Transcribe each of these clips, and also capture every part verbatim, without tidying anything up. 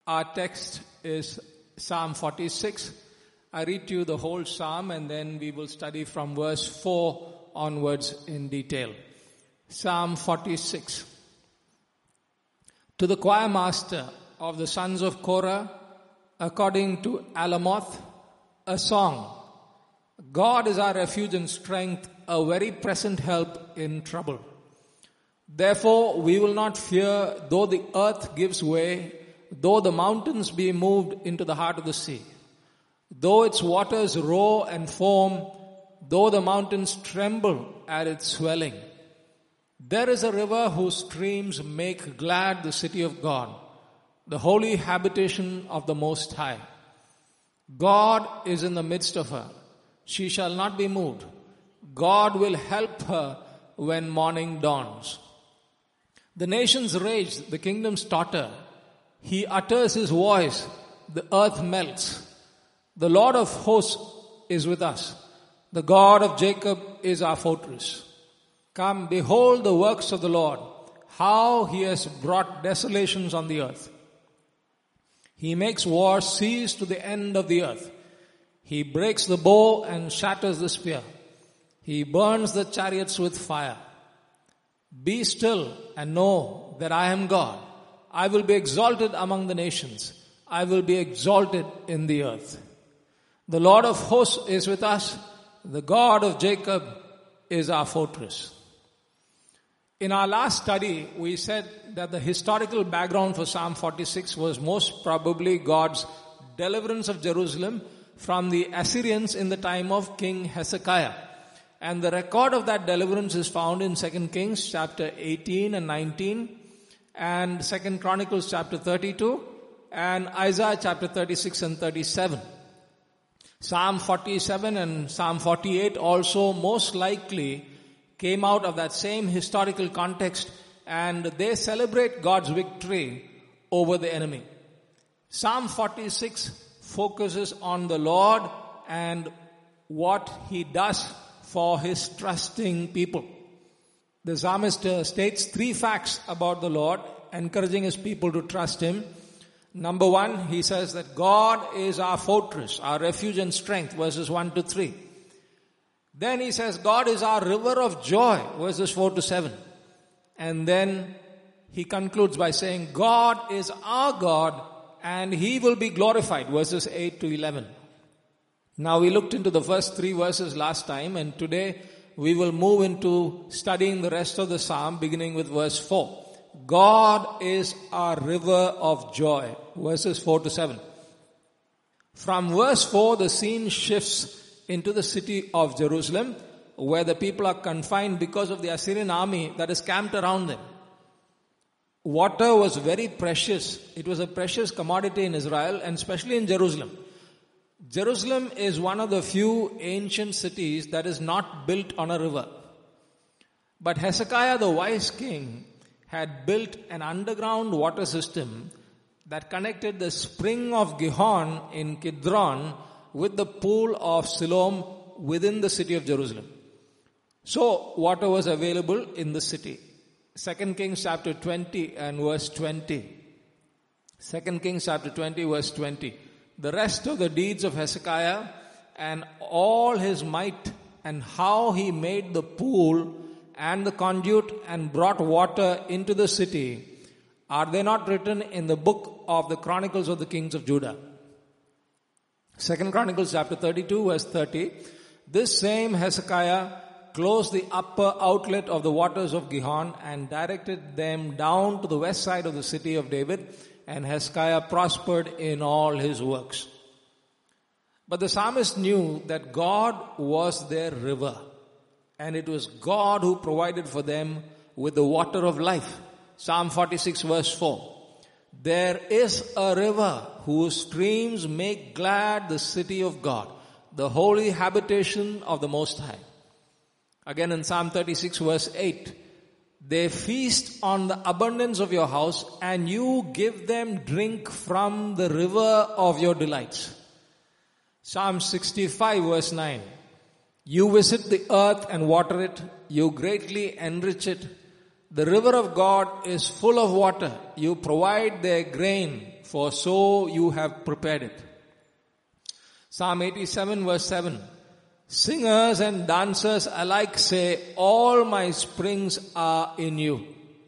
Our text is Psalm forty-six. I read to you the whole psalm and then we will study from verse four onwards in detail. Psalm forty-six. To the choir master of the sons of Korah, according to Alamoth, a song. God is our refuge and strength, a very present help in trouble. Therefore we will not fear, though the earth gives way, though the mountains be moved into the heart of the sea, though its waters roar and foam, though the mountains tremble at its swelling. There is a river whose streams make glad the city of God, the holy habitation of the Most High. God is in the midst of her. She shall not be moved. God will help her when morning dawns. The nations rage, the kingdoms totter. He utters his voice, the earth melts. The Lord of hosts is with us. The God of Jacob is our fortress. Come, behold the works of the Lord, how he has brought desolations on the earth. He makes war cease to the end of the earth. He breaks the bow and shatters the spear. He burns the chariots with fire. Be still and know that I am God. I will be exalted among the nations. I will be exalted in the earth. The Lord of hosts is with us. The God of Jacob is our fortress. In our last study, we said that the historical background for Psalm forty-six was most probably God's deliverance of Jerusalem from the Assyrians in the time of King Hezekiah. And the record of that deliverance is found in Second Kings chapter eighteen and nineteen, and Second Chronicles chapter thirty-two, and Isaiah chapter thirty-six and thirty-seven. Psalm forty-seven and Psalm forty-eight also most likely came out of that same historical context, and they celebrate God's victory over the enemy. Psalm forty-six focuses on the Lord and what he does for his trusting people. The psalmist uh, states three facts about the Lord, encouraging his people to trust him. Number one, he says that God is our fortress, our refuge and strength, verses one to three. Then he says God is our river of joy, verses four to seven. And then he concludes by saying God is our God and he will be glorified, verses eight to eleven. Now we looked into the first three verses last time, and today we will move into studying the rest of the psalm beginning with verse four. God is our river of joy, verses four to seven. From verse four, the scene shifts into the city of Jerusalem, where the people are confined because of the Assyrian army that is camped around them. Water was very precious. It was a precious commodity in Israel, and especially in Jerusalem. Jerusalem is one of the few ancient cities that is not built on a river. But Hezekiah, the wise king, had built an underground water system that connected the spring of Gihon in Kidron with the pool of Siloam within the city of Jerusalem. So water was available in the city. Second Kings chapter twenty and verse twenty. Second Kings chapter twenty verse twenty. The rest of the deeds of Hezekiah and all his might and how he made the pool and the conduit and brought water into the city, are they not written in the book of the Chronicles of the Kings of Judah? Second Chronicles chapter thirty-two verse thirty. This same Hezekiah closed the upper outlet of the waters of Gihon and directed them down to the west side of the city of David, and Hezekiah prospered in all his works. But the psalmist knew that God was their river, and it was God who provided for them with the water of life. Psalm forty-six verse four. There is a river whose streams make glad the city of God, the holy habitation of the Most High. Again in Psalm thirty-six verse eight. They feast on the abundance of your house, and you give them drink from the river of your delights. Psalm sixty-five verse nine. You visit the earth and water it. You greatly enrich it. The river of God is full of water. You provide their grain for so you have prepared it. Psalm eighty-seven verse seven. Singers and dancers alike say, all my springs are in you.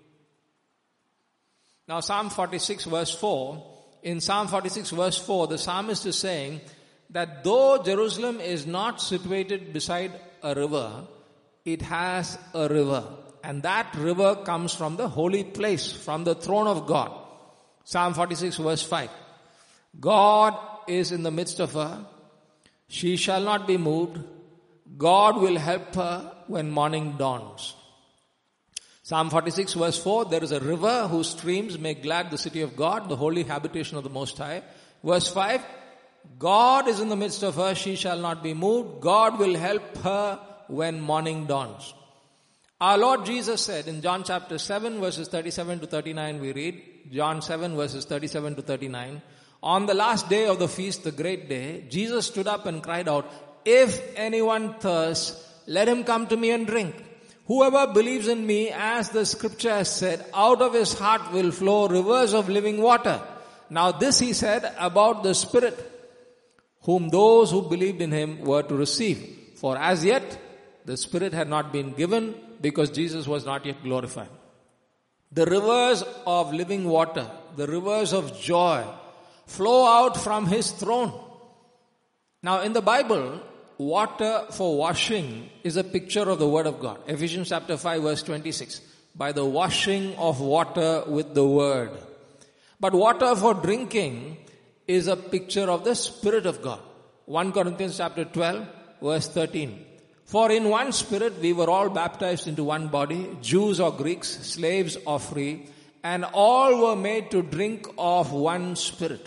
Now Psalm forty-six verse four. In Psalm forty-six verse four, the psalmist is saying that though Jerusalem is not situated beside a river, it has a river. And that river comes from the holy place, from the throne of God. Psalm forty-six verse five. God is in the midst of her. She shall not be moved. God will help her when morning dawns. Psalm forty-six verse four, there is a river whose streams make glad the city of God, the holy habitation of the Most High. Verse five, God is in the midst of her, she shall not be moved. God will help her when morning dawns. Our Lord Jesus said in John chapter seven verses thirty-seven to thirty-nine, we read, John seven verses thirty-seven to thirty-nine, on the last day of the feast, the great day, Jesus stood up and cried out, if anyone thirsts, let him come to me and drink. Whoever believes in me, as the scripture has said, out of his heart will flow rivers of living water. Now this he said about the Spirit, whom those who believed in him were to receive. For as yet, the Spirit had not been given because Jesus was not yet glorified. The rivers of living water, the rivers of joy, flow out from his throne. Now in the Bible, water for washing is a picture of the Word of God. Ephesians chapter five verse twenty-six. By the washing of water with the Word. But water for drinking is a picture of the Spirit of God. First Corinthians chapter twelve verse thirteen. For in one Spirit we were all baptized into one body, Jews or Greeks, slaves or free, and all were made to drink of one Spirit.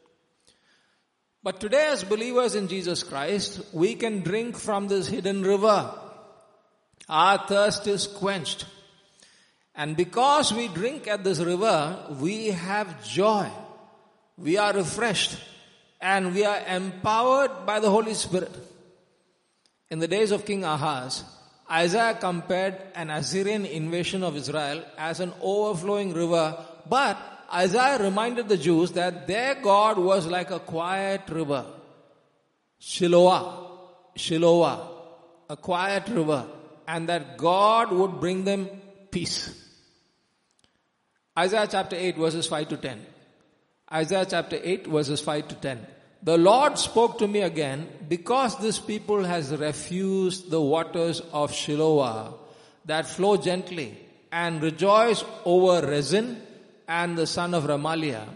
But today as believers in Jesus Christ, we can drink from this hidden river. Our thirst is quenched. And because we drink at this river, we have joy. We are refreshed. And we are empowered by the Holy Spirit. In the days of King Ahaz, Isaiah compared an Assyrian invasion of Israel as an overflowing river, but Isaiah reminded the Jews that their God was like a quiet river. Shiloah, Shiloah, a quiet river, and that God would bring them peace. Isaiah chapter eight verses five to ten. Isaiah chapter eight verses five to ten. The Lord spoke to me again, because this people has refused the waters of Shiloah that flow gently, and rejoice over Rezin and the son of Remaliah.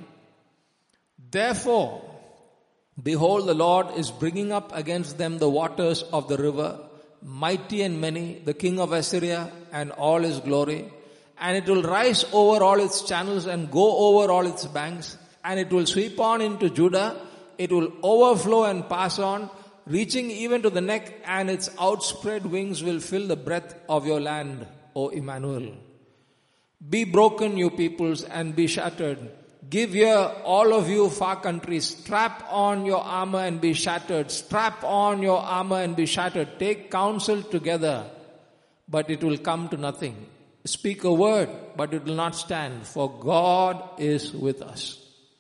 Therefore, behold, the Lord is bringing up against them the waters of the river, mighty and many, the king of Assyria and all his glory. And it will rise over all its channels and go over all its banks. And it will sweep on into Judah. It will overflow and pass on, reaching even to the neck, and its outspread wings will fill the breadth of your land, O Emmanuel. Be broken, you peoples, and be shattered. Give ear, all of you far countries. Strap on your armor and be shattered. Strap on your armor and be shattered. Take counsel together, but it will come to nothing. Speak a word, but it will not stand, for God is with us.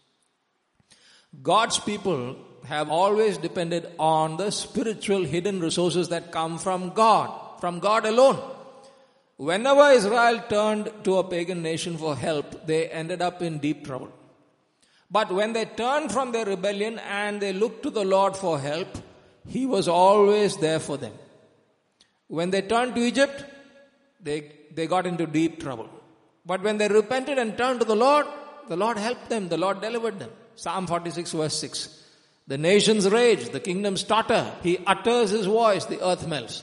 God's people have always depended on the spiritual hidden resources that come from God, from God alone. Whenever Israel turned to a pagan nation for help, they ended up in deep trouble. But when they turned from their rebellion and they looked to the Lord for help, He was always there for them. When they turned to Egypt, they, they got into deep trouble. But when they repented and turned to the Lord, the Lord helped them, the Lord delivered them. Psalm forty-six verse six. The nations rage, the kingdoms totter. He utters His voice, the earth melts.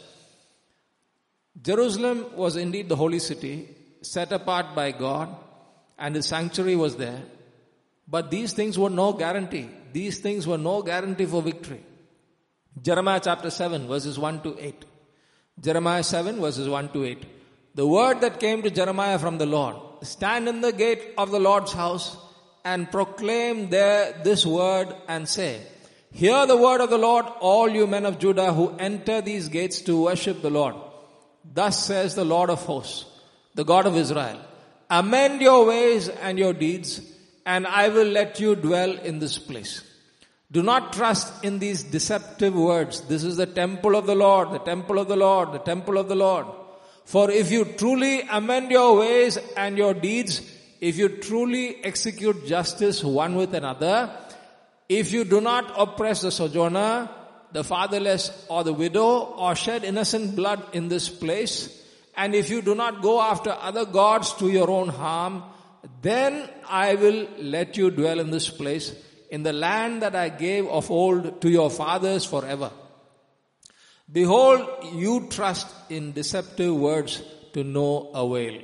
Jerusalem was indeed the holy city, set apart by God, and His sanctuary was there. But these things were no guarantee. These things were no guarantee for victory. Jeremiah chapter seven verses one to eight. Jeremiah seven verses one to eight. The word that came to Jeremiah from the Lord. Stand in the gate of the Lord's house and proclaim there this word and say, hear the word of the Lord, all you men of Judah who enter these gates to worship the Lord. Thus says the Lord of hosts, the God of Israel, amend your ways and your deeds, and I will let you dwell in this place. Do not trust in these deceptive words. This is the temple of the Lord, the temple of the Lord, the temple of the Lord. For if you truly amend your ways and your deeds, if you truly execute justice one with another, if you do not oppress the sojourner, the fatherless or the widow, or shed innocent blood in this place, and if you do not go after other gods to your own harm, then I will let you dwell in this place, in the land that I gave of old to your fathers forever. Behold, you trust in deceptive words to no avail.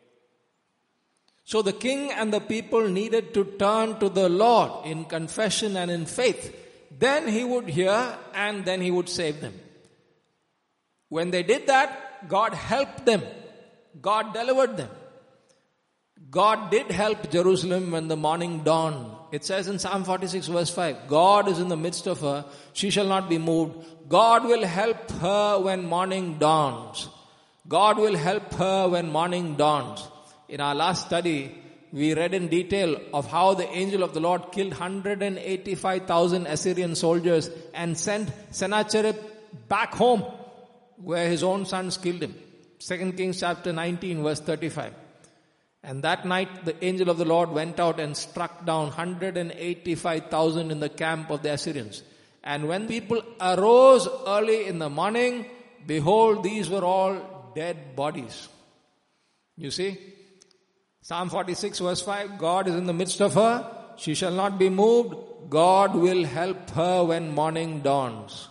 So the king and the people needed to turn to the Lord in confession and in faith. Then he would hear and then he would save them. When they did that, God helped them. God delivered them. God did help Jerusalem when the morning dawned. It says in Psalm forty-six verse five, God is in the midst of her, she shall not be moved. God will help her when morning dawns. God will help her when morning dawns. In our last study, we read in detail of how the angel of the Lord killed one hundred eighty-five thousand Assyrian soldiers and sent Sennacherib back home where his own sons killed him. Second Kings chapter nineteen verse thirty-five. And that night the angel of the Lord went out and struck down one hundred eighty-five thousand in the camp of the Assyrians. And when people arose early in the morning, behold, these were all dead bodies. You see? Psalm forty-six verse five, God is in the midst of her, she shall not be moved, God will help her when morning dawns.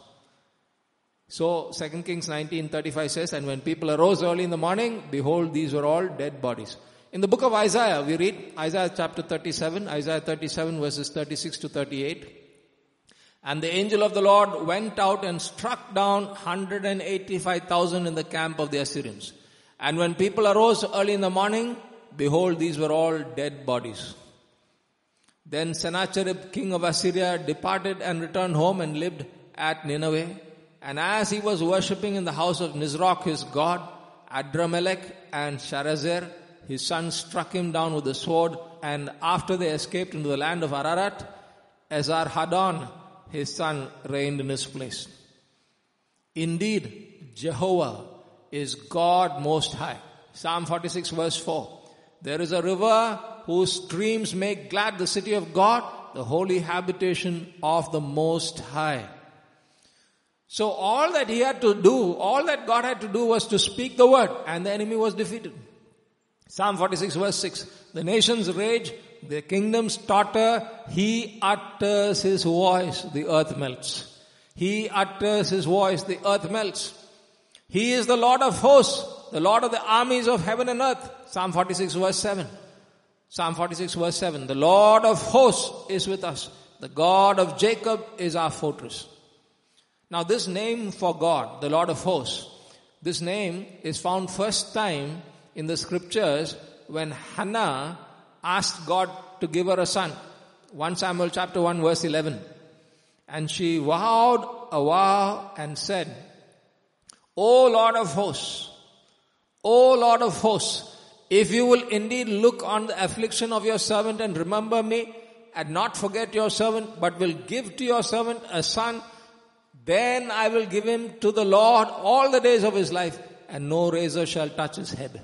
So Second Kings nineteen thirty-five says, and when people arose early in the morning, behold, these were all dead bodies. In the book of Isaiah, we read Isaiah chapter thirty-seven, Isaiah thirty-seven verses thirty-six to thirty-eight. And the angel of the Lord went out and struck down one hundred eighty-five thousand in the camp of the Assyrians. And when people arose early in the morning, behold, these were all dead bodies. Then Sennacherib, king of Assyria, departed and returned home and lived at Nineveh. And as he was worshipping in the house of Nisroch, his god, Adramelech and Sharezer, his sons struck him down with the sword. And after they escaped into the land of Ararat, Esarhaddon, his son, reigned in his place. Indeed, Jehovah is God Most High. Psalm forty-six verse four. There is a river whose streams make glad the city of God, the holy habitation of the Most High. So all that he had to do, all that God had to do was to speak the word, and the enemy was defeated. Psalm forty-six verse six. The nations rage, the kingdoms totter, he utters his voice, the earth melts. He utters his voice, the earth melts. He is the Lord of hosts, the Lord of the armies of heaven and earth. Psalm forty-six verse seven. Psalm forty-six verse seven. The Lord of hosts is with us. The God of Jacob is our fortress. Now this name for God, the Lord of hosts, this name is found first time in the scriptures when Hannah asked God to give her a son. First Samuel chapter one verse eleven. And she vowed a vow and said, O Lord of hosts, O Lord of hosts, if you will indeed look on the affliction of your servant and remember me, and not forget your servant, but will give to your servant a son, then I will give him to the Lord all the days of his life, and no razor shall touch his head.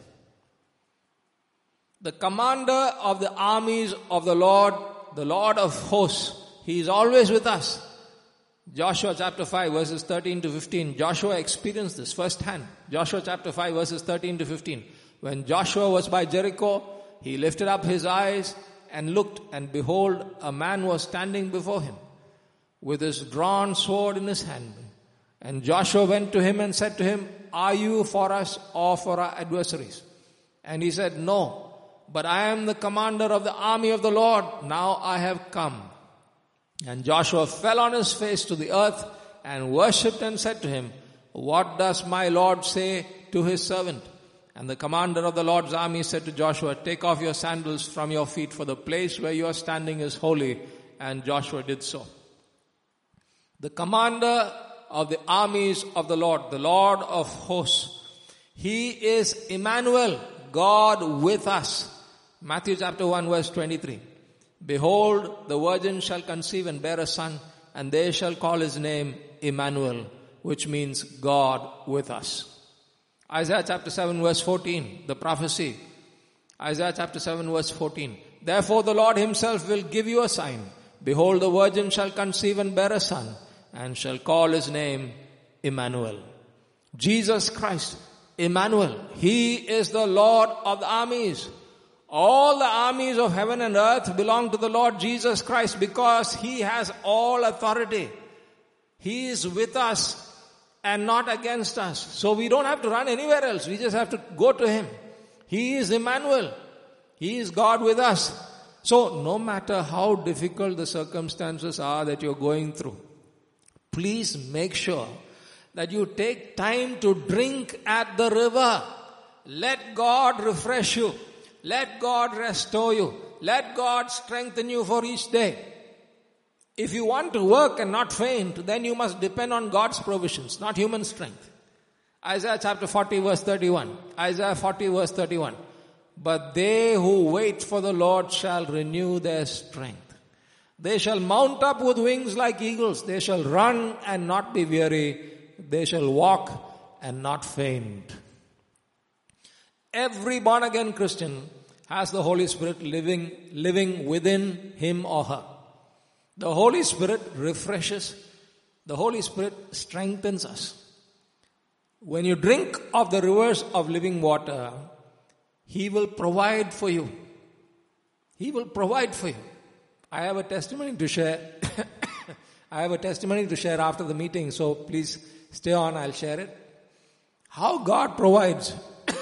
The commander of the armies of the Lord, the Lord of hosts, he is always with us. Joshua chapter five verses thirteen to fifteen. Joshua experienced this firsthand. Joshua chapter five verses thirteen to fifteen. When Joshua was by Jericho, he lifted up his eyes and looked, and behold, a man was standing before him with his drawn sword in his hand. And Joshua went to him and said to him, Are you for us or for our adversaries? And he said, No, but I am the commander of the army of the Lord. Now I have come. And Joshua fell on his face to the earth and worshipped and said to him, What does my Lord say to his servant? And the commander of the Lord's army said to Joshua, Take off your sandals from your feet, for the place where you are standing is holy. And Joshua did so. The commander of the armies of the Lord, the Lord of hosts, he is Emmanuel, God with us. Matthew chapter one verse twenty-three. Behold, the virgin shall conceive and bear a son, and they shall call his name Emmanuel, which means God with us. Isaiah chapter seven verse fourteen, the prophecy. Isaiah chapter seven verse fourteen. Therefore the Lord himself will give you a sign. Behold, the virgin shall conceive and bear a son, and shall call his name Emmanuel. Jesus Christ, Emmanuel. He is the Lord of the armies. All the armies of heaven and earth belong to the Lord Jesus Christ because he has all authority. He is with us and not against us. So we don't have to run anywhere else. We just have to go to him. He is Emmanuel. He is God with us. So no matter how difficult the circumstances are that you're going through, please make sure that you take time to drink at the river. Let God refresh you. Let God restore you. Let God strengthen you for each day. If you want to work and not faint, then you must depend on God's provisions, not human strength. Isaiah chapter forty verse thirty-one. Isaiah forty verse thirty-one. But they who wait for the Lord shall renew their strength. They shall mount up with wings like eagles. They shall run and not be weary. They shall walk and not faint. Every born again Christian has the Holy Spirit living, living within him or her. The Holy Spirit refreshes. The Holy Spirit strengthens us. When you drink of the rivers of living water, he will provide for you. He will provide for you. I have a testimony to share. I have a testimony to share after the meeting, so please stay on, I'll share it. How God provides.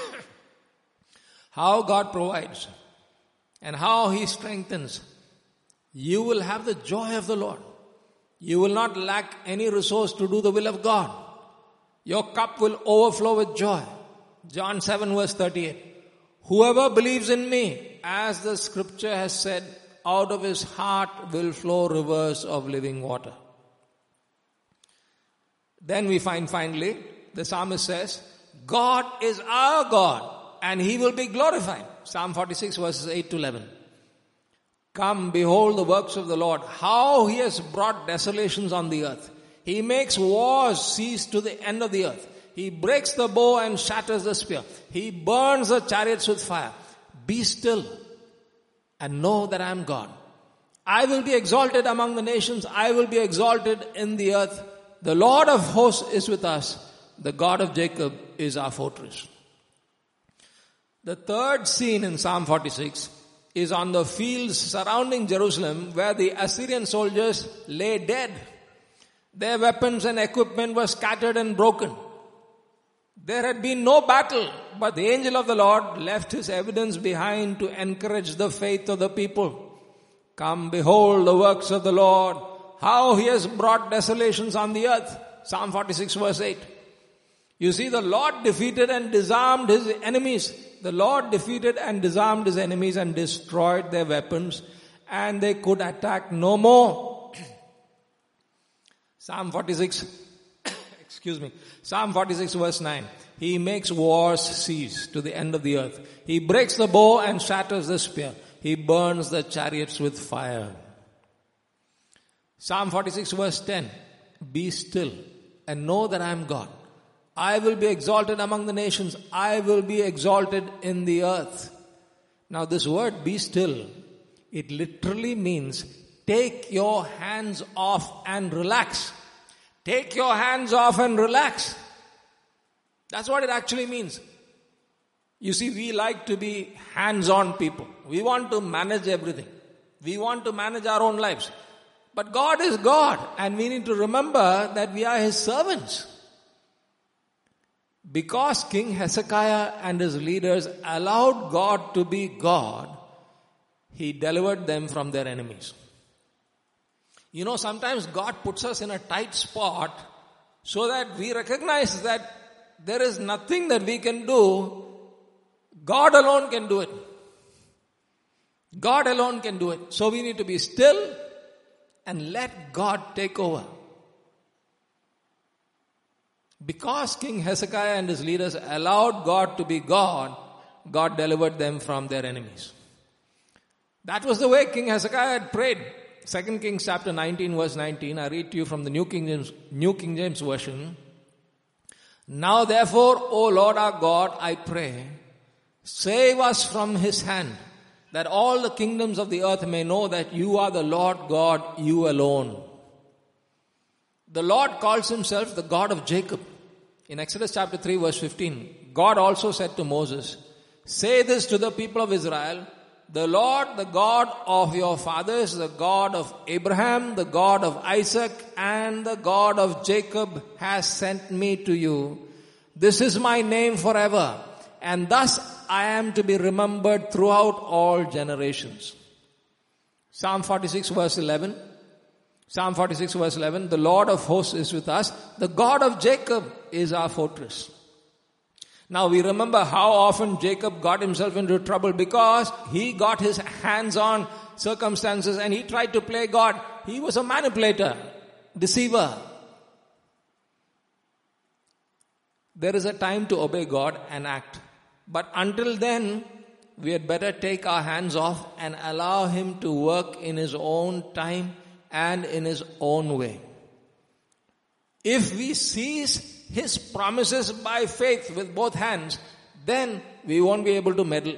How God provides. And how he strengthens. You will have the joy of the Lord. You will not lack any resource to do the will of God. Your cup will overflow with joy. John seven verse thirty-eight. Whoever believes in me, as the scripture has said, out of his heart will flow rivers of living water. Then we find finally, the psalmist says, God is our God and he will be glorified. Psalm forty-six verses eight to eleven. Come, behold the works of the Lord, how he has brought desolations on the earth. He makes wars cease to the end of the earth. He breaks the bow and shatters the spear. He burns the chariots with fire. Be still and know that I am God. I will be exalted among the nations. I will be exalted in the earth. The Lord of hosts is with us. The God of Jacob is our fortress. The third scene in Psalm forty-six is on the fields surrounding Jerusalem where the Assyrian soldiers lay dead. Their weapons and equipment were scattered and broken. There had been no battle, but the angel of the Lord left his evidence behind to encourage the faith of the people. Come, behold the works of the Lord, how he has brought desolations on the earth. Psalm forty-six verse eight. You see, the Lord defeated and disarmed his enemies. The Lord defeated and disarmed his enemies and destroyed their weapons, and they could attack no more. Psalm forty-six, excuse me, Psalm forty-six verse nine. He makes wars cease to the end of the earth. He breaks the bow and shatters the spear. He burns the chariots with fire. Psalm forty-six verse ten. Be still and know that I am God. I will be exalted among the nations. I will be exalted in the earth. Now this word, be still, it literally means take your hands off and relax. Take your hands off and relax. That's what it actually means. You see, we like to be hands-on people. We want to manage everything. We want to manage our own lives. But God is God, and we need to remember that we are his servants. Because King Hezekiah and his leaders allowed God to be God, he delivered them from their enemies. You know, sometimes God puts us in a tight spot so that we recognize that there is nothing that we can do. God alone can do it. God alone can do it. So we need to be still and let God take over. Because King Hezekiah and his leaders allowed God to be God, God delivered them from their enemies. That was the way King Hezekiah had prayed. Second Kings chapter nineteen verse nineteen. I read to you from the New King James, New King James Version. Now therefore, O Lord our God, I pray, save us from his hand, that all the kingdoms of the earth may know that you are the Lord God, you alone. The Lord calls himself the God of Jacob. In Exodus chapter three verse fifteen, God also said to Moses, say this to the people of Israel, the Lord, the God of your fathers, the God of Abraham, the God of Isaac, and the God of Jacob has sent me to you. This is my name forever, and thus I am to be remembered throughout all generations. Psalm forty-six verse eleven. Psalm forty-six verse eleven. The Lord of hosts is with us. The God of Jacob is our fortress. Now we remember how often Jacob got himself into trouble because he got his hands on circumstances and he tried to play God. He was a manipulator, deceiver. There is a time to obey God and act. But until then, we had better take our hands off and allow him to work in his own time and in his own way. If we seize his promises by faith with both hands, then we won't be able to meddle.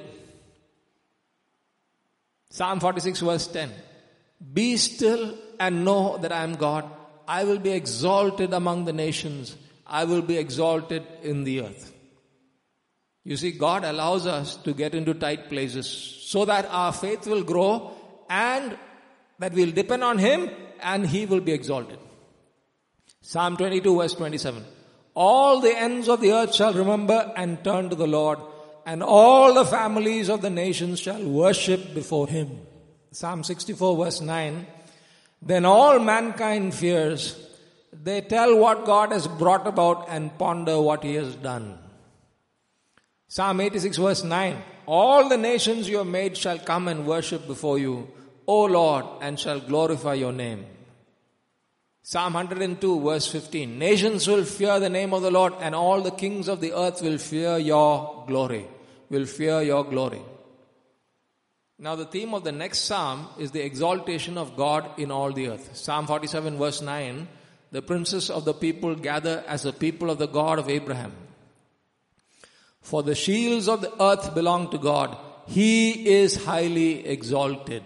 Psalm forty-six verse ten. Be still and know that I am God. I will be exalted among the nations. I will be exalted in the earth. You see, God allows us to get into tight places so that our faith will grow and that we'll depend on him and he will be exalted. Psalm twenty-two verse twenty-seven. All the ends of the earth shall remember and turn to the Lord, and all the families of the nations shall worship before him. Psalm sixty-four verse nine. Then all mankind fears. They tell what God has brought about and ponder what he has done. Psalm eighty-six verse nine. All the nations you have made shall come and worship before you, O Lord, and shall glorify your name. Psalm one hundred two verse fifteen. Nations will fear the name of the Lord, and all the kings of the earth will fear your glory. Will fear your glory. Now the theme of the next psalm is the exaltation of God in all the earth. Psalm forty-seven verse nine. The princes of the people gather as the people of the God of Abraham. For the shields of the earth belong to God. He is highly exalted.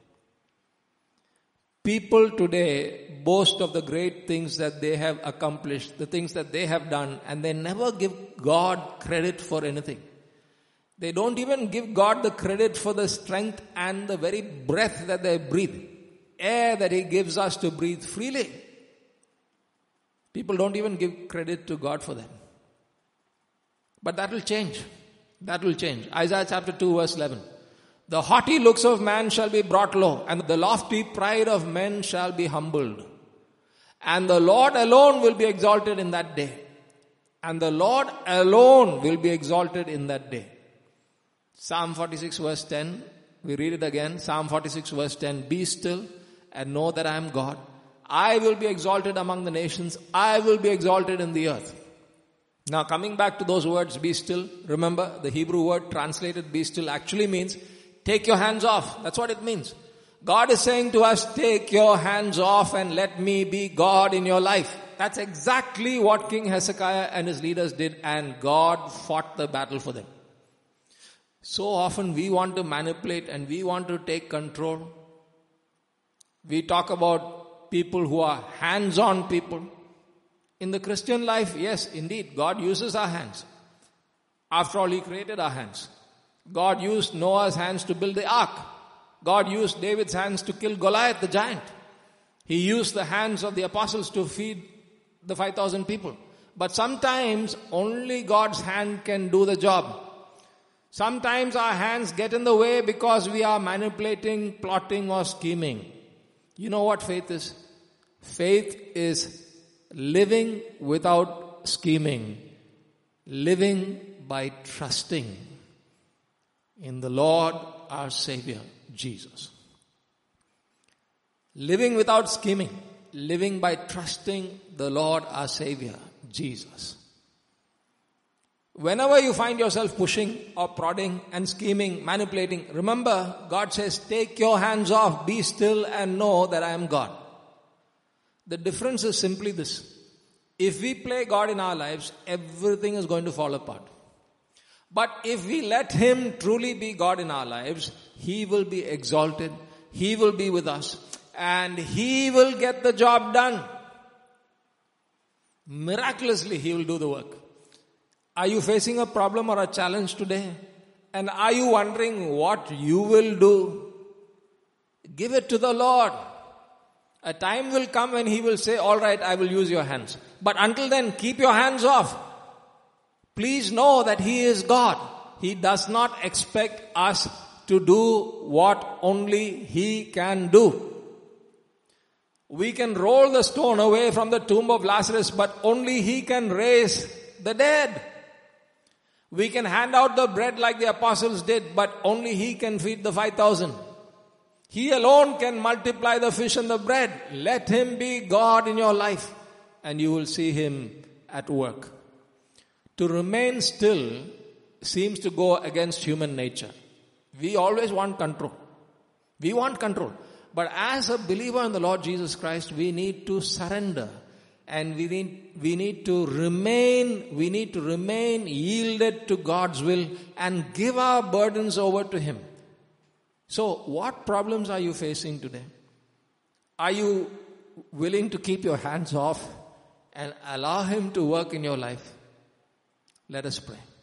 People today boast of the great things that they have accomplished, the things that they have done, and they never give God credit for anything. They don't even give God the credit for the strength and the very breath that they breathe, air that he gives us to breathe freely. People don't even give credit to God for that. But that will change. That will change. Isaiah chapter two verse eleven. The haughty looks of man shall be brought low, and the lofty pride of men shall be humbled. And the Lord alone will be exalted in that day. And the Lord alone will be exalted in that day. Psalm forty-six verse ten. We read it again. Psalm forty-six verse ten. Be still and know that I am God. I will be exalted among the nations. I will be exalted in the earth. Now coming back to those words, be still. Remember, the Hebrew word translated be still actually means take your hands off. That's what it means. God is saying to us, take your hands off and let me be God in your life. That's exactly what King Hezekiah and his leaders did, and God fought the battle for them. So often we want to manipulate and we want to take control. We talk about people who are hands-on people. In the Christian life, yes, indeed, God uses our hands. After all, he created our hands. God used Noah's hands to build the ark. God used David's hands to kill Goliath the giant. He used the hands of the apostles to feed the five thousand people. But sometimes only God's hand can do the job. Sometimes our hands get in the way because we are manipulating, plotting or scheming. You know what faith is? Faith is living without scheming. Living by trusting in the Lord our Savior, Jesus. Living without scheming. Living by trusting the Lord our Savior, Jesus. Whenever you find yourself pushing or prodding and scheming, manipulating, remember God says, take your hands off, be still and know that I am God. The difference is simply this. If we play God in our lives, everything is going to fall apart. But if we let Him truly be God in our lives, He will be exalted, He will be with us, and He will get the job done. Miraculously, He will do the work. Are you facing a problem or a challenge today? And are you wondering what you will do? Give it to the Lord. A time will come when He will say, all right, I will use your hands. But until then, keep your hands off. Please know that He is God. He does not expect us to do what only He can do. We can roll the stone away from the tomb of Lazarus, but only He can raise the dead. We can hand out the bread like the apostles did, but only He can feed the five thousand. He alone can multiply the fish and the bread. Let Him be God in your life, and you will see Him at work. To remain still seems to go against human nature. We always want control. We want control. But as a believer in the Lord Jesus Christ, we need to surrender. And we need, we need to remain, we need to remain yielded to God's will and give our burdens over to Him. So, what problems are you facing today? Are you willing to keep your hands off and allow Him to work in your life? Let us pray.